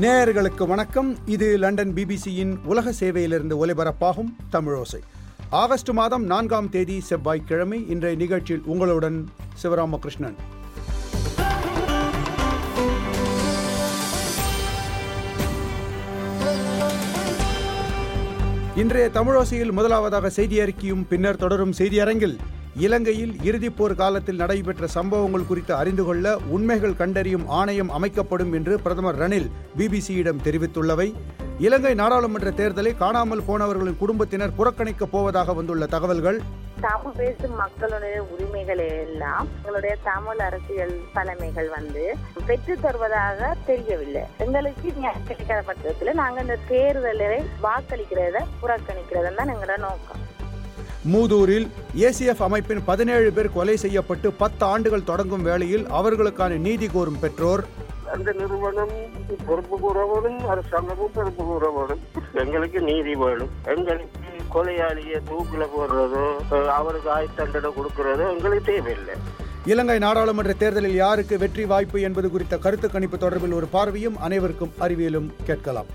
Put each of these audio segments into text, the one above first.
நேயர்களுக்கு வணக்கம். இது லண்டன் பிபிசியின் உலக சேவையிலிருந்து ஒலிபரப்பாகும் தமிழோசை. ஆகஸ்ட் மாதம் 4ஆம் தேதி செவ்வாய்க்கிழமை. இன்றைய நிகழ்ச்சியில் உங்களுடன் சிவராமகிருஷ்ணன். இன்றைய தமிழோசையில் முதலாவதாக செய்தி அறிக்கையும் பின்னர் தொடரும் செய்தியரங்கில் இலங்கையில் இறுதிப்போர் காலத்தில் நடைபெற்ற சம்பவங்கள் குறித்து அறிந்து கொள்ள உண்மைகள் கண்டறியும் ஆணையம் அமைக்கப்படும் என்று பிரதமர் ரணில் பிபிசியிடம் தெரிவித்துள்ளவை, இலங்கை நாடாளுமன்ற தேர்தலை காணாமல் போனவர்களின் குடும்பத்தினர் புறக்கணிக்கப் போவதாக வந்துள்ள தகவல்கள், தமிழ் பேசும் மக்களுடைய உரிமைகளை எல்லாம் எங்களுடைய தமிழ் அரசியல் தலைமைகள் பெற்று தருவதாக தெரியவில்லை. எங்களுக்கு கிடைக்காத பட்சத்தில் நாங்கள் இந்த தேர்தலை வாக்களிக்கிறத புறக்கணிக்கிறதா தான் எங்களோட நோக்கம். மூதூரில் ஏசிஎஃப் அமைப்பின் 17 பேர் கொலை செய்யப்பட்டு 10 ஆண்டுகள் தொடங்கும் வேளையில் அவர்களுக்கான நீதி கோரும் பெற்றோர், அந்த நிறுவனம் பொறுப்பு கூறவோடும் அரசாங்கமும் பொறுப்பு கூறவோடும் எங்களுக்கு நீதி வேணும். எங்களுக்கு கொலையாளிய தூக்கில போடுறதோ அவருக்கு ஆயுத்தண்டனை கொடுக்கறதோ எங்களுக்கு தேவையில்லை. இலங்கை நாடாளுமன்ற தேர்தலில் யாருக்கு வெற்றி வாய்ப்பு என்பது குறித்த கருத்து கணிப்பு தொடர்பில் ஒரு பார்வையும் அனைவருக்கும் அறிவியலும் கேட்கலாம்.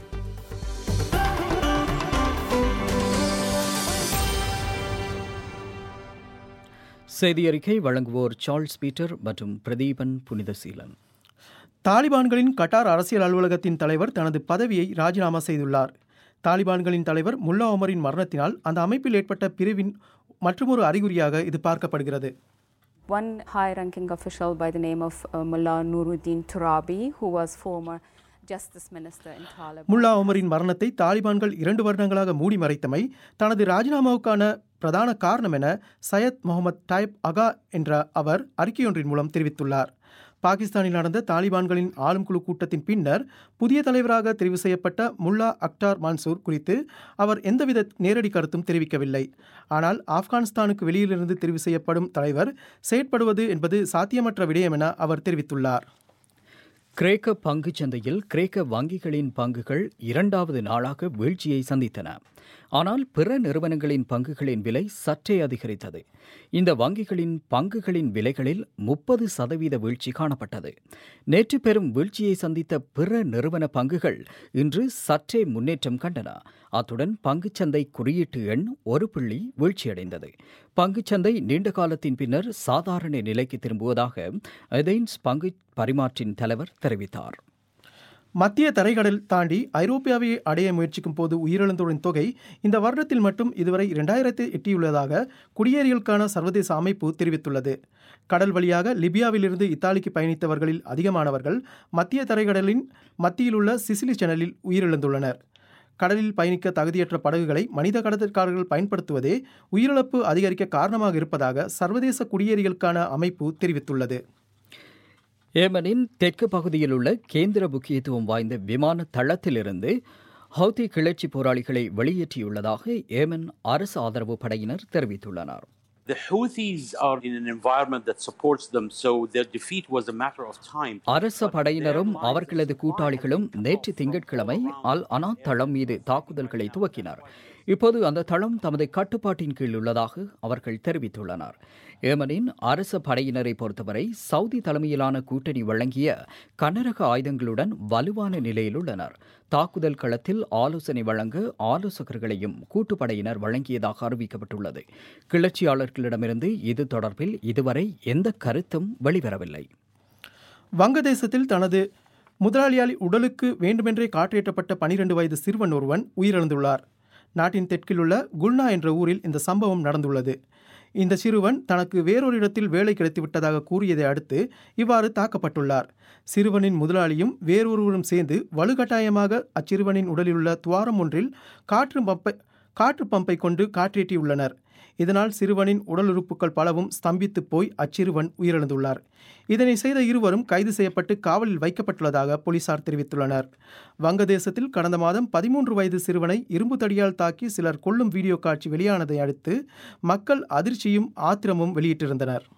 செய்தி அறிக்கை வழங்குவோர் சார்ல்ஸ் பீட்டர் மற்றும் பிரதீபன் புனிதசீலன். தாலிபான்களின் கட்டார் அரசியல் அலுவலகத்தின் தலைவர் தனது பதவியை ராஜினாமா செய்துள்ளார். தாலிபான்களின் தலைவர் முல்லா ஒமரின் மரணத்தினால் அந்த அமைப்பில் ஏற்பட்ட பிரிவின் மற்றொரு அறிகுறியாக இது பார்க்கப்படுகிறது. One high-ranking official by the name of Mullah Nuruddin Turabi, who was former Justice Minister in Taliban. Mullah ஒமரின் மரணத்தை தாலிபான்கள் 2 வருடங்களாக மூடி மறைத்தமை தனது ராஜினாமாவுக்கான பிரதான காரணம் என சையத் முகமது டைப் அகா என்ற அவர் அறிக்கையொன்றின் மூலம் தெரிவித்துள்ளார். பாகிஸ்தானில் நடந்த தாலிபான்களின் ஆளும் குழு கூட்டத்தின் பின்னர் புதிய தலைவராக தெரிவு செய்யப்பட்ட முல்லா அக்டார் மன்சூர் குறித்து அவர் எந்தவித நேரடி கருத்தும் தெரிவிக்கவில்லை. ஆனால் ஆப்கானிஸ்தானுக்கு வெளியிலிருந்து தெரிவு செய்யப்படும் தலைவர் செயற்படுவது என்பது சாத்தியமற்ற விடயம் என அவர் தெரிவித்துள்ளார். கிரேக்க பங்குச் சந்தையில் கிரேக்க வங்கிகளின் பங்குகள் 2வது நாளாக வீழ்ச்சியை சந்தித்தன. ஆனால் பிற நிறுவனங்களின் பங்குகளின் விலை சற்றே அதிகரித்தது. இந்த வங்கிகளின் பங்குகளின் விலைகளில் 30% வீழ்ச்சி காணப்பட்டது. நேற்று பெரும் வீழ்ச்சியை சந்தித்த பிற நிறுவன பங்குகள் இன்று சற்றே முன்னேற்றம் கண்டன. அத்துடன் பங்குச்சந்தை குறியீட்டு எண் 1 புள்ளி வீழ்ச்சியடைந்தது. பங்குச்சந்தை நீண்ட காலத்தின் பின்னர் சாதாரண நிலைக்கு திரும்புவதாக எதென்ஸ் பங்கு பரிமாற்றின் தலைவர் தெரிவித்தார். மத்திய தரைக்கடல் தாண்டி ஐரோப்பியாவை அடைய முயற்சிக்கும் போது உயிரிழந்தோரின் தொகை இந்த வருடத்தில் மட்டும் இதுவரை 2000 எட்டியுள்ளதாக குடியேறிகளுக்கான சர்வதேச அமைப்பு தெரிவித்துள்ளது. கடல் வழியாக லிபியாவிலிருந்து இத்தாலிக்கு பயணித்தவர்களில் அதிகமானவர்கள் மத்திய தரைக்கடலின் மத்தியிலுள்ள சிசிலி சேனலில் உயிரிழந்துள்ளனர். கடலில் பயணிக்க தகுதியற்ற படகுகளை மனித கடத்தல்காரர்கள் பயன்படுத்துவதே உயிரிழப்பு அதிகரிக்க காரணமாக இருப்பதாக சர்வதேச குடியேறிகளுக்கான அமைப்பு தெரிவித்துள்ளது. ஏமனின் தெற்கு பகுதியில் உள்ள கேந்திர முக்கியத்துவம் வாய்ந்த விமான தளத்திலிருந்து ஹவுதி கிளர்ச்சி போராளிகளை வெளியேற்றியுள்ளதாக ஏமன் அரசு ஆதரவு படையினர் தெரிவித்துள்ளனர். The Houthis are in an environment that supports them, so their defeat was a matter of time. அரச படையினரும் அவர்களது கூட்டாளிகளும் நேற்று திங்கட்கிழமை அல் அனா தளம் மீது தாக்குதல்களை துவக்கினர். இப்போது அந்த தளம் தமது கட்டுப்பாட்டின் கீழ் உள்ளதாக அவர்கள் தெரிவித்துள்ளனர். ஏமனின் அரச படையினரை பொறுத்தவரை சவுதி தலைமையிலான கூட்டணி வழங்கிய கனரக ஆயுதங்களுடன் வலுவான நிலையில் உள்ளனர். தாக்குதல் களத்தில் ஆலோசனை வழங்க ஆலோசகர்களையும் கூட்டுப்படையினர் வழங்கியதாக அறிவிக்கப்பட்டுள்ளது. கிளர்ச்சியாளர்களிடமிருந்து இது தொடர்பில் இதுவரை எந்த கருத்தும் வெளிவரவில்லை. வங்கதேசத்தில் தனது முதலாளியால் உடலுக்கு வேண்டுமென்றே காற்றேற்றப்பட்ட 12 வயது சிறுவன் ஒருவன் உயிரிழந்துள்ளார். நாட்டின் தெற்கில் உள்ள குல்னா என்ற ஊரில் இந்த சம்பவம் நடந்துள்ளது. இந்த சிறுவன் தனக்கு வேறொரு இடத்தில் வேலை கிடைத்துவிட்டதாக கூறியதை அடுத்து இவ்வாறு தாக்கப்பட்டுள்ளார். சிறுவனின் முதலாளியும் வேறொருவரும் சேர்ந்து வலுக்கட்டாயமாக அச்சிறுவனின் உடலில் உள்ள துவாரம் ஒன்றில் காற்று பம்பை கொண்டு காற்றேற்றியுள்ளனர். இதனால் சிறுவனின் உடல் உறுப்புகள் பலவும் ஸ்தம்பித்து போய் அச்சிறுவன் உயிரிழந்துள்ளார். இதனை செய்த இருவரும் கைது செய்யப்பட்டு காவலில் வைக்கப்பட்டுள்ளதாக போலீசார் தெரிவித்துள்ளனர். வங்கதேசத்தில் கடந்த மாதம் 13 வயது சிறுவனை இரும்பு தடியால் தாக்கி சிலர் கொல்லும் வீடியோ காட்சி வெளியானதை அடுத்து மக்கள் அதிர்ச்சியும் ஆத்திரமும் வெளியிட்டிருந்தனர்.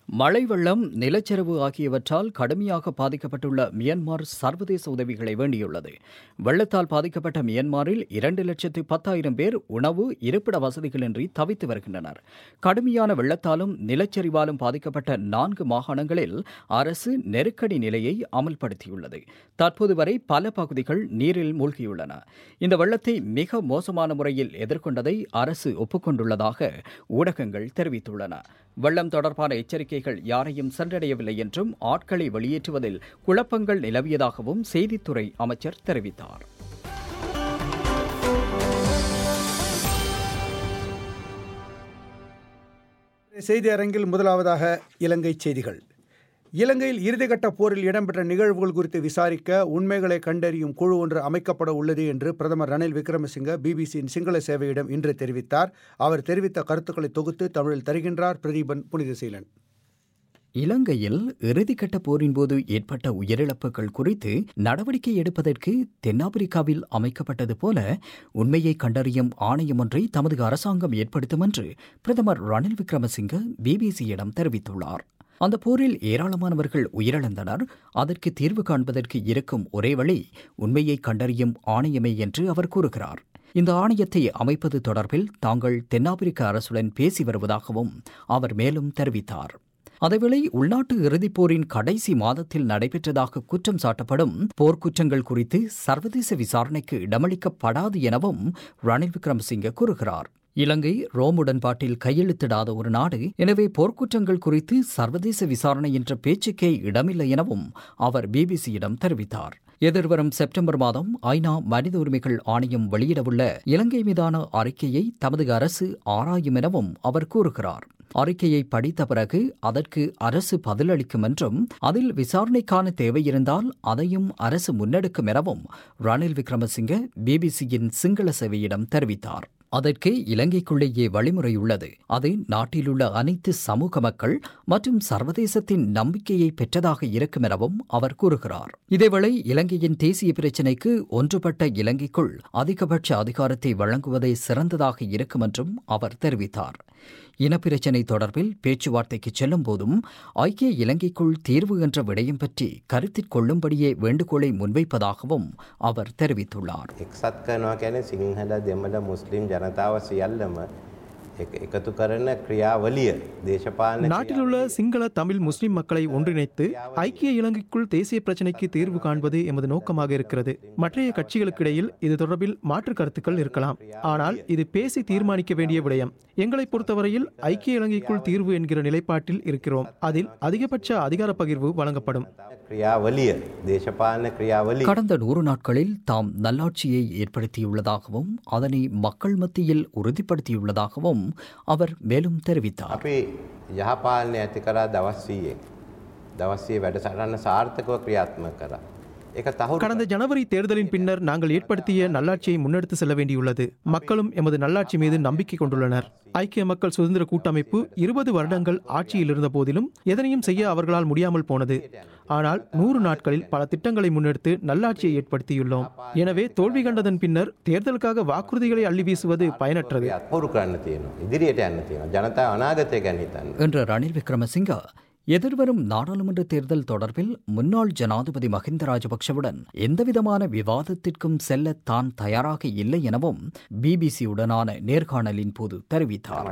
மழை வெள்ளம், நிலச்சரிவு ஆகியவற்றால் கடுமையாக பாதிக்கப்பட்டுள்ள மியான்மர் சர்வதேச உதவிகளை வேண்டியுள்ளது. வெள்ளத்தால் பாதிக்கப்பட்ட மியான்மரில் 2,10,000 பேர் உணவு, இருப்பிட வசதிகளின்றி தவித்து வருகின்றனர். கடுமையான வெள்ளத்தாலும் நிலச்சரிவாலும் பாதிக்கப்பட்ட 4 மாகாணங்களில் அரசு நெருக்கடி நிலையை அமல்படுத்தியுள்ளது. தற்போது வரை பல பகுதிகள் நீரில் மூழ்கியுள்ளன. இந்த வெள்ளத்தை மிக மோசமான முறையில் எதிர்கொண்டதை அரசு ஒப்புக்கொண்டுள்ளதாக ஊடகங்கள் தெரிவித்துள்ளன. வெள்ளம் தொடர்பான எச்சரிக்கைகள் யாரையும் சென்றடையவில்லை என்றும் ஆட்களை வெளியேற்றுவதில் குழப்பங்கள் நிலவியதாகவும் செய்தித்துறை அமைச்சர் தெரிவித்தார். செய்தி அரங்கில் முதலாவதாக இலங்கை செய்திகள். இலங்கையில் இறுதிக்கட்ட போரில் இடம்பெற்ற நிகழ்வுகள் குறித்து விசாரிக்க உண்மைகளை கண்டறியும் குழு ஒன்று அமைக்கப்பட உள்ளது என்று பிரதமர் ரணில் விக்ரமசிங்க பிபிசியின் சிங்கள சேவையிடம் இன்று தெரிவித்தார். அவர் தெரிவித்த கருத்துக்களை தொகுத்து தமிழில் தருகின்றார் பிரதீபன் புனிதசீலன். இலங்கையில் இறுதிக்கட்ட போரின் போது ஏற்பட்ட உயிரிழப்புகள் குறித்து நடவடிக்கை எடுப்பதற்கு தென்னாப்பிரிக்காவில் அமைக்கப்பட்டது போல உண்மையை கண்டறியும் ஆணையம் ஒன்றை தமது அரசாங்கம் ஏற்படுத்தும் என்று பிரதமர் ரணில் விக்ரமசிங்க பிபிசியிடம் தெரிவித்துள்ளார். அந்த போரில் ஏராளமானவர்கள் உயிரிழந்தனர். அதற்கு தீர்வு காண்பதற்கு இருக்கும் ஒரே வழி உண்மையை கண்டறியும் ஆணையமே என்று அவர் கூறுகிறார். இந்த ஆணையத்தை அமைப்பது தொடர்பில் தாங்கள் தென்னாப்பிரிக்க அரசுடன் பேசி வருவதாகவும் அவர் மேலும் தெரிவித்தார். அதேவேளை உள்நாட்டு இறுதிப் போரின் கடைசி மாதத்தில் நடைபெற்றதாக குற்றம் சாட்டப்படும் போர்க்குற்றங்கள் குறித்து சர்வதேச விசாரணைக்கு இடமளிக்கப்படாது எனவும் ரணில் விக்ரமசிங்கே கூறுகிறார். இலங்கை ரோம் உடன்பாட்டில் கையெழுத்திடாத ஒரு நாடு, எனவே போர்க்குற்றங்கள் குறித்து சர்வதேச விசாரணை என்ற பேச்சுக்கே இடமில்லை எனவும் அவர் பிபிசியிடம் தெரிவித்தார். எதிர்வரும் செப்டம்பர் மாதம் ஐநா மனித உரிமைகள் ஆணையம் வெளியிடவுள்ள இலங்கை மீதான அறிக்கையை தமது அரசு ஆராயும் எனவும் அவர் கூறுகிறார். அறிக்கையை படித்த பிறகு அதற்கு அரசு பதிலளிக்கும் என்றும் அதில் விசாரணைக்கான தேவை இருந்தால் அதையும் அரசு முன்னெடுக்கும் எனவும் ரணில் விக்ரமசிங்கே பிபிசியின் சிங்கள சேவையிடம் தெரிவித்தார். அதற்கு இலங்கைக்குள்ளேயே வழிமுறை உள்ளது. அது நாட்டிலுள்ள அனைத்து சமூக மக்கள் மற்றும் சர்வதேசத்தின் நம்பிக்கையை பெற்றதாக இருக்கும் எனவும் அவர் கூறுகிறார். இதேவேளை இலங்கையின் தேசிய பிரச்சினைக்கு ஒன்றுபட்ட இலங்கைக்குள் அதிகபட்ச அதிகாரத்தை வழங்குவதே சிறந்ததாக இருக்கும் என்றும் அவர் தெரிவித்தார். இனப்பிரச்சினை தொடர்பில் பேச்சுவார்த்தைக்கு செல்லும் போதும் ஐக்கிய இலங்கைக்குள் தீர்வு என்ற விடயம் பற்றி கருத்தில் கொள்ளும்படியே வேண்டுகோளை முன்வைப்பதாகவும் அவர் தெரிவித்துள்ளார். நாட்டிலுள்ள சிங்கள தமிழ் முஸ்லிம் மக்களை ஒன்றிணைத்து ஐக்கிய இலங்கைக்குள் தேசிய பிரச்சினைக்கு தீர்வு காண்பது எமது நோக்கமாக இருக்கிறது. மற்றைய கட்சிகளுக்கிடையில் இது தொடர்பில் மாற்று கருத்துக்கள் இருக்கலாம். ஆனால் இது பேசி தீர்மானிக்க வேண்டிய விடயம். எங்களை பொறுத்தவரையில் ஐக்கிய இலங்கைக்குள் தீர்வு என்கிற நிலைப்பாட்டில் இருக்கிறோம். அதில் அதிகபட்ச அதிகார பகிர்வு வழங்கப்படும். கடந்த 100 நாட்களில் தாம் நல்லாட்சியை ஏற்படுத்தியுள்ளதாகவும் அதனை மக்கள் மத்தியில் உறுதிப்படுத்தியுள்ளதாகவும் அவர் மேலும் தெரிவித்தார். கடந்த ஜனவரி தேர்தலின் பின்னர் நாங்கள் ஏற்படுத்திய நல்லாட்சியை முன்னெடுத்து செல்ல வேண்டியுள்ளது. மக்களும் எமது நல்லாட்சி மீது நம்பிக்கை கொண்டுள்ளனர். ஐக்கிய மக்கள் சுதந்திர கூட்டமைப்பு 20 வருடங்கள் ஆட்சியில் இருந்த போதிலும் எதனையும் செய்ய அவர்களால் முடியாமல் போனது. ஆனால் 100 நாட்களில் பல திட்டங்களை முன்னெடுத்து நல்லாட்சியை ஏற்படுத்தியுள்ளோம். எனவே தோல்வி கண்டதன் பின்னர் தேர்தலுக்காக வாக்குறுதிகளை அள்ளி வீசுவது பயனற்றது என்ற ரணில் விக்ரமசிங்கே எதிர்வரும் நாடாளுமன்ற தேர்தல் தொடர்பில் முன்னாள் ஜனாதிபதி மஹிந்த ராஜபக்சவுடன் எந்தவிதமான விவாதத்திற்கும் செல்ல தான் தயாராக இல்லை எனவும் பிபிசியுடனான நேர்காணலின் போது தெரிவித்தார்.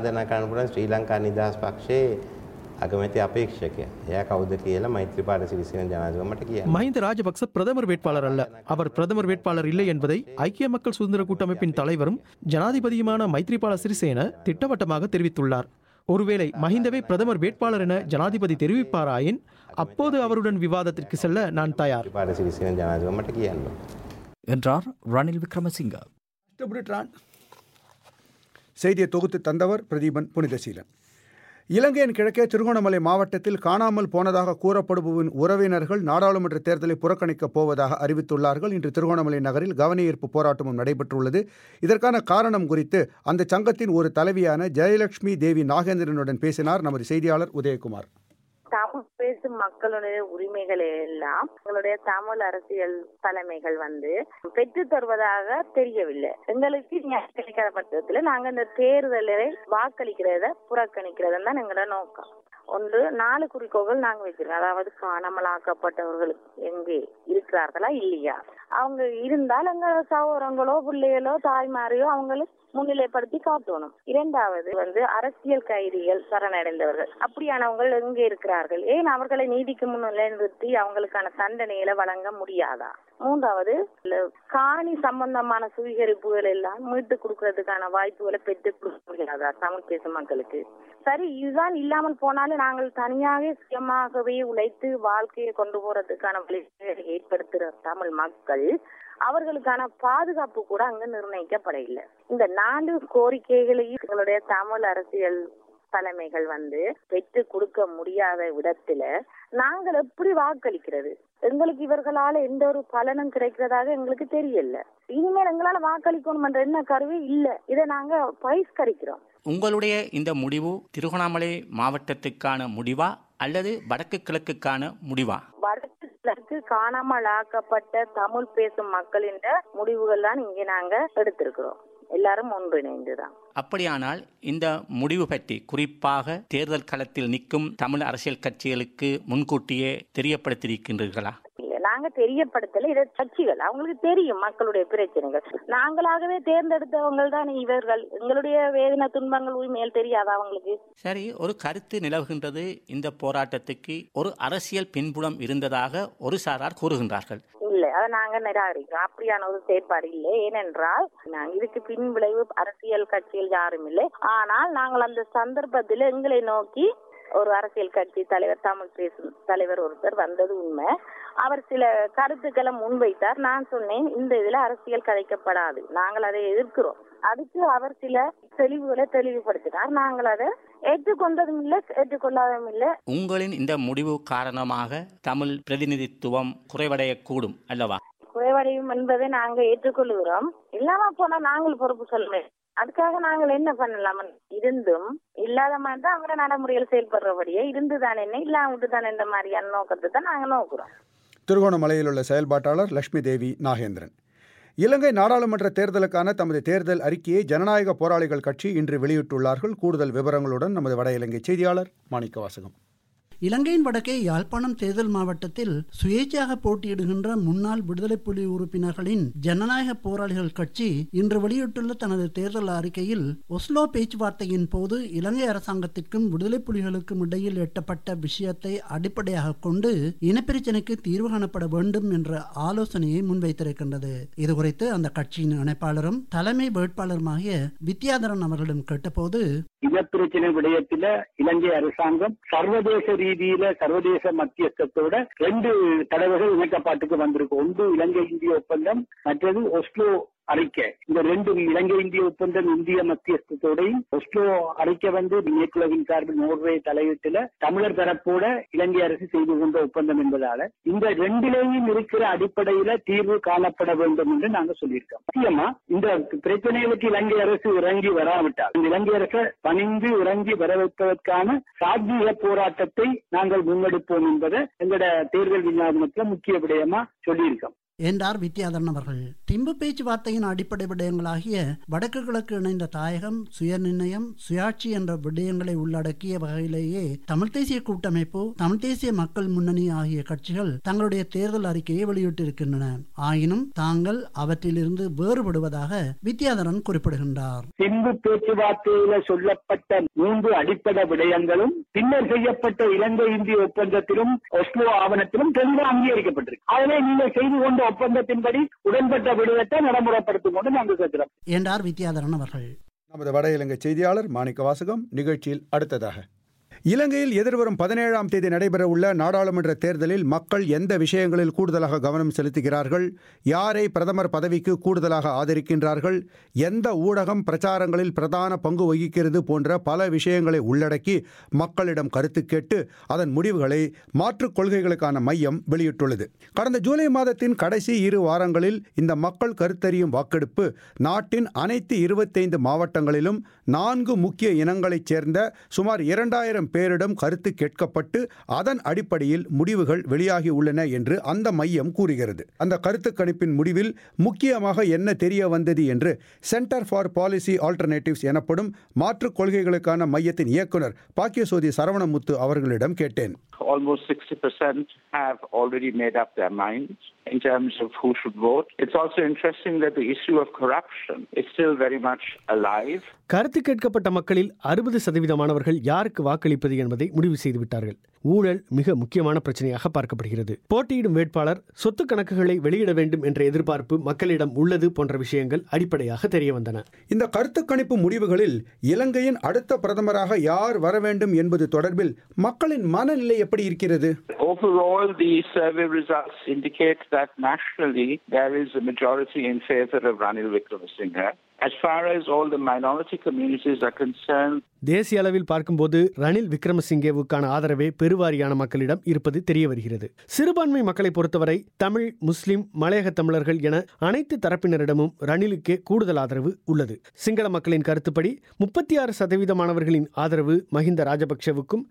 மஹிந்த ராஜபக்ச பிரதமர் வேட்பாளர் அல்ல. அவர் பிரதமர் வேட்பாளர் இல்லை என்பதை ஐக்கிய மக்கள் சுதந்திர கூட்டமைப்பின் தலைவரும் ஜனாதிபதியுமான மைத்ரிபால சிறிசேன திட்டவட்டமாக தெரிவித்துள்ளார். ஒருவேளை மஹிந்தவே பிரதமர் வேட்பாளர் என ஜனாதிபதி தெரிவிப்பாராயின் அப்போது அவருடன் விவாதத்திற்கு செல்ல நான் தயார் என்றார் ரணில் விக்ரமசிங்கே. செய்தியை தொகுத்து தந்தவர் பிரதீபன் புனிதசீலன். இலங்கையின் கிழக்கே திருகோணமலை மாவட்டத்தில் காணாமல் போனதாக கூறப்படுபவரின் உறவினர்கள் நாடாளுமன்ற தேர்தலை புறக்கணிக்கப் போவதாக அறிவித்துள்ளார்கள். இன்று திருகோணமலை நகரில் கவனஈர்ப்பு போராட்டமும் நடைபெற்றுள்ளது. இதற்கான காரணம் குறித்து அந்த சங்கத்தின் ஒரு தலைவியான ஜெயலட்சுமி தேவி நாகேந்திரனுடன் பேசினார் நமது செய்தியாளர் உதயகுமார். தமிழ் பேசும் மக்களுடைய உரிமைகளை எல்லாம் எங்களுடைய தமிழ் அரசியல் தலைமைகள் வந்து பெற்று தருவதாக தெரியவில்லை. எங்களுக்கு கிடைக்காத பட்சத்துல நாங்க இந்த தேர்தலை வாக்களிக்கிறத புறக்கணிக்கிறதுன்னு தான் எங்களோட நோக்கம். ஒன்று 4 குறிக்கோள்கள் நாங்க வச்சிருக்கோம். அதாவது காணாமலாக்கப்பட்டவர்கள் எங்கே இருக்கிறார்களா இல்லையா, அவங்க இருந்தால் எங்க சகோதரங்களோ பிள்ளைகளோ தாய்மாரையோ அவங்களுக்கு முன்னிலைப்படுத்தி காட்டணும். 2வது வந்து அரசியல் கைதிகள் சரணடைந்தவர்கள் அப்படியானவங்க எங்கே இருக்கிறார்கள், ஏன் அவர்களை நீதிக்கு முன்னிலை நிறுத்தி அவங்களுக்கான தண்டனைகளை வழங்க முடியாதா. 3வது காணி சம்பந்தமான சுவீகரிப்புகள் எல்லாம் மீட்டு கொடுக்கறதுக்கான வாய்ப்புகளை பெற்று கொடுக்க முடியாதா தமிழ் பேசும் மக்களுக்கு. சரி, இதுதான் இல்லாமல் போனாலும் நாங்கள் தனியாக சுயமாகவே உழைத்து வாழ்க்கையை கொண்டு போறதுக்கான வழிகளை ஏற்படுத்துகிற தமிழ் மக்கள் அவர்களுக்கான பாதுகாப்பு கூட அங்க நிர்ணயிக்கப்படவில்லை. இந்த 4 கோரிக்கைகளையும் எங்களுடைய தமிழ் அரசியல் தலைமைகள் வந்து பெற்று கொடுக்க முடியாத விடத்துல நாங்கள் எப்படி வாக்களிக்கிறது? எங்களுக்கு இவர்களால எந்த ஒரு பலனும் கிடைக்கிறதாக எங்களுக்கு தெரியல. இனிமேல் எங்களால வாக்களிக்கணும் என்ற என்ன கருவி இல்ல. இதை நாங்க பகிஷ்கரிக்கிறோம். உங்களுடைய இந்த முடிவு திருகோணாமலை மாவட்டத்துக்கான முடிவா அல்லது வடக்கு கிழக்குக்கான முடிவா? வடக்கு கிழக்கு காணாமல் ஆக்கப்பட்ட தமிழ் பேசும் மக்களின் முடிவுகள் தான் இங்கே நாங்க எடுத்திருக்கிறோம். எல்லாரும் ஒன்றிணைந்துதான். அப்படியானால் இந்த முடிவு பற்றி குறிப்பாக தேர்தல் களத்தில் நிற்கும் தமிழ் அரசியல் கட்சிகளுக்கு முன்கூட்டியே தெரியப்படுத்தியிருக்கின்றீர்களா? நாங்க தெரியப்படுத்தல. இதை கட்சிகள் அவங்களுக்கு தெரியும் மக்களுடைய பிரச்சனைகள். நாங்களாகவே தேர்ந்தெடுத்தவங்க தான் இவர்கள். எங்களுடைய வேதனை துன்பங்கள் உரிமையில் தெரியாதா அவங்களுக்கு? சரி, ஒரு கருத்து நிலவுகின்றது, இந்த போராட்டத்துக்கு ஒரு அரசியல் பின்புலம் இருந்ததாக ஒரு சாரார் கூறுகின்றார்கள். இல்ல, அதை நாங்க நிராகரிக்கிறோம். அப்படியான ஒரு செயற்பாடு இல்லை. ஏனென்றால் இதுக்கு பின் விளைவு அரசியல் கட்சிகள் யாரும் இல்லை. ஆனால் நாங்கள் அந்த சந்தர்ப்பத்தில் எங்களை நோக்கி ஒரு அரசியல் கட்சி தலைவர், தமிழ் பேசும் தலைவர் ஒருத்தர் வந்தது உண்மை. அவர் சில கருத்துக்களை முன்வைத்தார். நான் சொன்னேன், இந்த இதுல அரசியல் கதைக்கப்படாது, நாங்கள் அதை எதிர்க்கிறோம். அதுக்கு அவர் சில தெளிவுகளை தெளிவுபடுத்தினார். நாங்கள் அதை ஏற்றுக்கொண்டதும் இல்லை, ஏற்றுக்கொள்ளாததும் இல்லை. உங்களின் இந்த முடிவு காரணமாக தமிழ் பிரதிநிதித்துவம் குறைவடையக்கூடும் அல்லவா? குறைவடையும் என்பதை நாங்க ஏற்றுக்கொள்கிறோம். இல்லாம போனா நாங்கள் பொறுப்பு சொல்லுவேன். அதுக்காக நாங்கள் என்ன பண்ணலாம்? இருந்தும் இல்லாத மாதிரி தான் அவங்களோட நடைமுறைகள் செயல்படுறபடியே இருந்துதான் என்ன இல்லாமட்டு தான் இந்த மாதிரியான நோக்கத்தை தான் நாங்க நோக்குறோம். திருகோணமலையில் உள்ள செயல்பாட்டாளர் லட்சுமி தேவி நாகேந்திரன். இலங்கை நாடாளுமன்ற தேர்தலுக்கான தமது தேர்தல் அறிக்கையை ஜனநாயக போராளிகள் கட்சி இன்று வெளியிட்டுள்ளார்கள். கூடுதல் விவரங்களுடன் நமது வட இலங்கை செய்தியாளர் மாணிக்கவாசகம். இலங்கையின் வடக்கே யாழ்ப்பாணம் தேர்தல் மாவட்டத்தில் சுயேட்சையாக போட்டியிடுகின்ற முன்னாள் விடுதலை புலி உறுப்பினர்களின் ஜனநாயக போராளிகள் கட்சி இன்று வெளியிட்டுள்ள தனது தேர்தல் அறிக்கையில் ஒஸ்லோ பேச்சுவார்த்தையின் போது இலங்கை அரசாங்கத்திற்கும் விடுதலை புலிகளுக்கும் இடையில் எட்டப்பட்ட விஷயத்தை அடிப்படையாக கொண்டு இனப்பிரச்சினைக்கு தீர்வு காணப்பட வேண்டும் என்ற ஆலோசனையை முன்வைத்திருக்கின்றது. இதுகுறித்து அந்த கட்சியின் இணைப்பாளரும் தலைமை வேட்பாளருமாகிய வித்யாதரன் அவர்களிடம் கேட்டபோது, இனப்பிரச்சனை விடயத்தில இலங்கை அரசாங்கம் சர்வதேச ரீதியில சர்வதேச மத்தியஸ்தத்தோட 2 தடவைகள் இணக்கப்பாட்டுக்கு வந்திருக்கு. ஒன்று இலங்கை இந்திய ஒப்பந்தம், மற்றது ஒஸ்லோ அறிக்கை. இந்த 2 இலங்கை இந்திய ஒப்பந்தம் இந்திய மத்தியஸ்தத்தோடையும் ஒஸ்லோ அறிக்கை மேற்குலகின் சார்பில் நோர்வே தலையீட்டுல தமிழர் தரப்போட இலங்கை அரசு செய்து கொண்ட ஒப்பந்தம் என்பதால இந்த 2லேயும் இருக்கிற அடிப்படையில தீர்வு காணப்பட வேண்டும் என்று நாங்க சொல்லியிருக்கோம். முக்கியமா இந்த பிரச்சனைகளுக்கு இலங்கை அரசு இறங்கி வராவிட்டால் இலங்கை அரசை பணிந்து இறங்கி வர வைப்பதற்கான சாத்வீக போராட்டத்தை நாங்கள் முன்னெடுப்போம் என்பதை எங்களோட தேர்தல் விஞ்ஞாபனத்துல முக்கிய விடயமா சொல்லியிருக்கோம் என்றார் வித்யாதரன் அவர்கள். திம்பு பேச்சுவார்த்தையின் அடிப்படை விடயங்களாகிய வடக்கு கிழக்கு இணைந்த தாயகம், சுயநிர்ணயம், சுயாட்சி என்ற விடயங்களை உள்ளடக்கிய வகையிலேயே தமிழ் தேசிய கூட்டமைப்பு, தமிழ் தேசிய மக்கள் முன்னணி ஆகிய கட்சிகள் தங்களுடைய தேர்தல் அறிக்கையை வெளியிட்டிருக்கின்றன. ஆயினும் தாங்கள் அவற்றிலிருந்து வேறுபடுவதாக வித்யாதரன் குறிப்பிடுகின்றார். திம்பு பேச்சுவார்த்தையில சொல்லப்பட்ட 3 அடிப்படை விடயங்களும் பின்னர் செய்யப்பட்ட இலங்கை இந்திய ஒப்பந்தத்திலும் ஒஸ்லோ ஆவணத்திலும் தெளிவாக அங்கீகரிக்கப்பட்டிருக்கு. அதனை நீங்கள் செய்து கொண்ட ஒப்பந்தத்தின்படி உடன்பட்ட விடயத்தை நடைமுறைப்படுத்தும் கொண்டு நாங்கள் கேட்கிறோம் என்றார் வித்யாதரன் அவர்கள். நமது வட இலங்கை செய்தியாளர் மாணிக்கவாசகம். நிகழ்ச்சியில் அடுத்ததாக, இலங்கையில் எதிர்வரும் 17ஆம் தேதி நடைபெறவுள்ள நாடாளுமன்ற தேர்தலில் மக்கள் எந்த விஷயங்களில் கூடுதலாக கவனம் செலுத்துகிறார்கள், யாரை பிரதமர் பதவிக்கு கூடுதலாக ஆதரிக்கின்றார்கள், எந்த ஊடகம் பிரச்சாரங்களில் பிரதான பங்கு வகிக்கிறது போன்ற பல விஷயங்களை உள்ளடக்கி மக்களிடம் கருத்து கேட்டு அதன் முடிவுகளை மாற்றுக் கொள்கைகளுக்கான மையம் வெளியிட்டுள்ளது. கடந்த ஜூலை மாதத்தின் கடைசி 2 வாரங்களில் இந்த மக்கள் கருத்தறியும் வாக்கெடுப்பு நாட்டின் அனைத்து 25 மாவட்டங்களிலும் 4 முக்கிய இனங்களைச் சேர்ந்த சுமார் 2000 பேரிடம் கருத்து கேட்கப்பட்டு அதன் அடிப்படையில் முடிவுகள் வெளியாகி உள்ளன என்று அந்த மையம் கூறுகிறது. அந்த கருத்து கணிப்பின் முடிவில் முக்கியமாக என்ன தெரிய வந்தது என்று சென்டர் ஃபார் பாலிசி ஆல்டர்னேட்டிவ்ஸ் எனப்படும் மாற்றுக் கொள்கைகளுக்கான மையத்தின் இயக்குனர் பாக்கியசோதி சரவணமுத்து அவர்களிடம் கேட்டேன். Almost 60% have already made up their minds in terms of who should vote. It's also interesting that the issue of corruption is still very much alive. கருத்து கேட்கப்பட்ட மக்களில் 60% யாருக்கு வாக்களிப்பது என்பதை முடிவு செய்துவிட்டார்கள். ஊழல் மிக முக்கியமான பிரச்சனையாக பார்க்கப்படுகிறது. போட்டியிடும் வேட்பாளர் சொத்து கணக்குகளை வெளியிட வேண்டும் என்ற எதிர்பார்ப்பு மக்களிடம் உள்ளது போன்ற விஷயங்கள் அடிப்படையாக தெரிய வந்தன. இந்த கருத்து கணிப்பு முடிவுகளில் இலங்கையின் அடுத்த பிரதமராக யார் வர வேண்டும் என்பது தொடர்பில் மக்களின் மனநிலை எப்படி இருக்கிறது? Overall, the survey results indicate that nationally there is a majority in favor of Ranil Wickremesinghe. As far as all the minority communities are concerned, தேசிய அளவில் பார்க்கும்போது ரணில் விக்ரமசிங்கேவுக்கான ஆதரவே பெருவாரியான மக்களிடம் இருப்பது தெரிய வருகிறது. சிறுபான்மை மக்களை பொறுத்தவரை தமிழ், முஸ்லிம், மலையக தமிழர்கள் என அனைத்து தரப்பினரிடமும் ரணிலுக்கே கூடுதல் ஆதரவு உள்ளது. சிங்கள மக்களின் கருத்துப்படி 36% ஆதரவு மஹிந்த ராஜபக்சவுக்கும்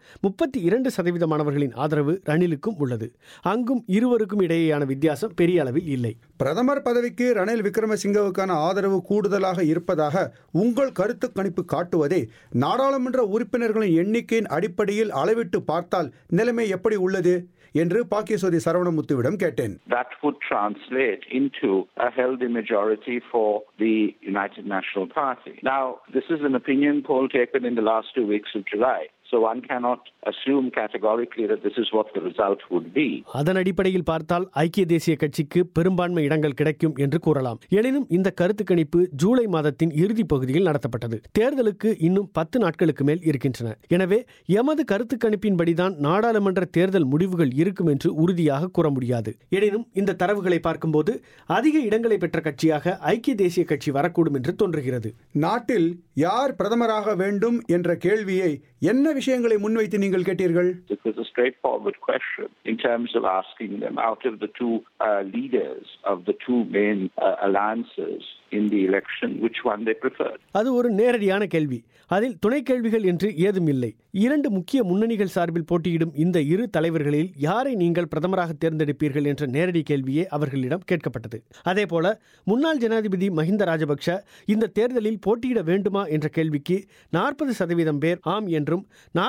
32% ஆதரவு ரணிலுக்கும் உள்ளது. அங்கும் இருவருக்கும் இடையேயான வித்தியாசம் பெரிய அளவில் இல்லை. பிரதமர் பதவிக்கு ரணில் விக்ரமசிங்கவுக்கான ஆதரவு கூடுதலாக இருப்பதாக உங்கள் கருத்து கணிப்பு காட்டுவதே நாடாளுமன்ற உறுப்பினர்களின் எண்ணிக்கையின் அடிப்படையில் அளவிட்டு பார்த்தால் நிலைமை எப்படி உள்ளது என்று பாக்கியசோதி சரவணமுத்துவிடம் கேட்டேன். That would translate into a healthy majority for the United National Party. Now, this is an opinion poll taken in the last 2 weeks of July. So one cannot assume categorically that this is what the result would be. அதன் அடிப்படையில் பார்த்தால் ஐக்கிய தேசிய கட்சிக்கு பெரும்பான்மை இடங்கள் கிடைக்கும் என்று கூறலாம். எனினும் இந்த கருத்து கணிப்பு ஜூலை மாதத்தின் இறுதி பகுதியில் நடத்தப்பட்டது. தேர்தலுக்கு இன்னும் 10 நாட்களுக்கு மேல் இருக்கின்றன. எனவே எமது கருத்து கணிப்பின்படிதான் நாடாளுமன்ற தேர்தல் முடிவுகள் இருக்கும் என்று உறுதியாக கூற முடியாது. எனினும் இந்த தரவுகளை பார்க்கும்போது அதிக இடங்களை பெற்ற கட்சியாக ஐக்கிய தேசிய கட்சி வரக்கூடும் என்று தோன்றுகிறது. நாட்டில் யார் பிரதமராக வேண்டும் என்ற கேள்வியை என்ன விஷயங்களை முன்வைத்து நீங்கள் கேட்டீர்கள்? It was a straightforward question in terms of asking them out of the two leaders of the two main alliances in the election, which one they preferred. அது ஒரு நேரடியான கேள்வி. அதில் துணை கேள்விகள் என்று ஏதும் இல்லை. 2 முக்கிய முன்னணிகள் சார்பில் போட்டியிடும் இந்த இரு தலைவர்களில் யாரை நீங்கள் பிரதமராக தேர்ந்தெடுப்பீர்கள் என்ற நேரடி கேள்வியே அவர்களிடம் கேட்கப்பட்டது. அதேபோல முன்னாள் ஜனாதிபதி மஹிந்த ராஜபக்ஷ இந்த தேர்தலில் போட்டியிட வேண்டுமா என்ற கேள்விக்கு 40% பேர் ஆம் என்றும்